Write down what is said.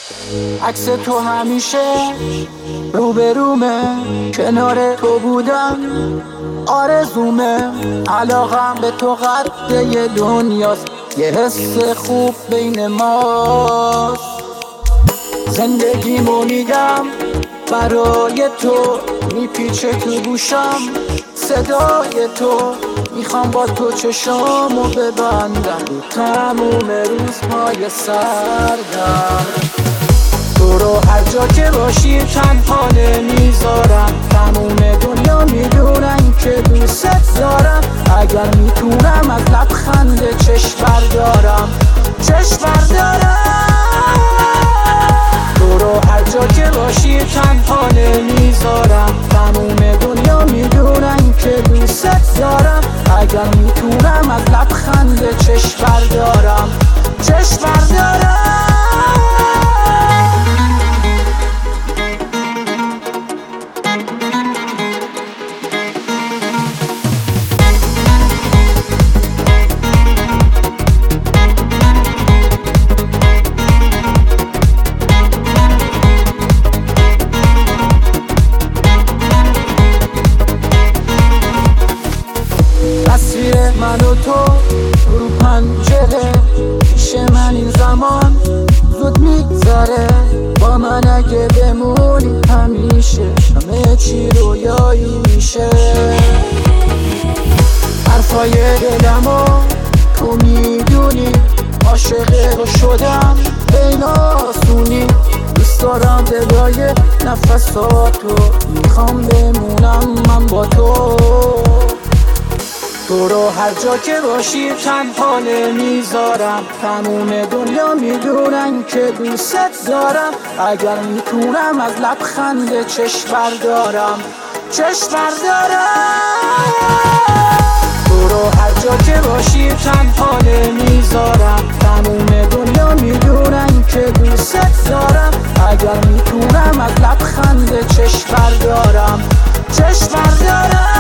عکس تو همیشه روبرومه، کنار تو بودم آرزومه. علاقم به تو قد یه دنیاست، یه حس خوب بین ماست. زندگیمو میدم برای تو، میپیچه تو گوشم صدای تو. میخوام با تو چشامو ببندم رو تموم روزهای سردم. تو رو هر جا که باشی تنها نمیذارم. تموم دنیا میدونن که دوست دارم. اگر میتونم از لبخند چشم بردارم. تو رو هر جا که باشی تنها نمیذارم. تموم دنیا میدونن که دوست دارم. اگر میتونم از لبخند چشم بردارم. تصویر من و تو رو پنجره، پیش من این زمان زود میگذره. با من اگه بمونی همیشه همه چی رویایی میشه. حرفای دلمو تو میدونی، عاشق تو شدم بین آسونی. دوست دارم صدای نفساتو، میخوام بمونم من با تو. تو رو هر جا که باشی تنها نمیذارم. تموم دنیا میدونن که دوست دارم. اگر میتونم از لبخند چشم بردارم. تو رو هر جا که باشی تنها نمیذارم. تموم دنیا میدونن که دوست دارم. اگر میتونم از لبخند چشم بردارم.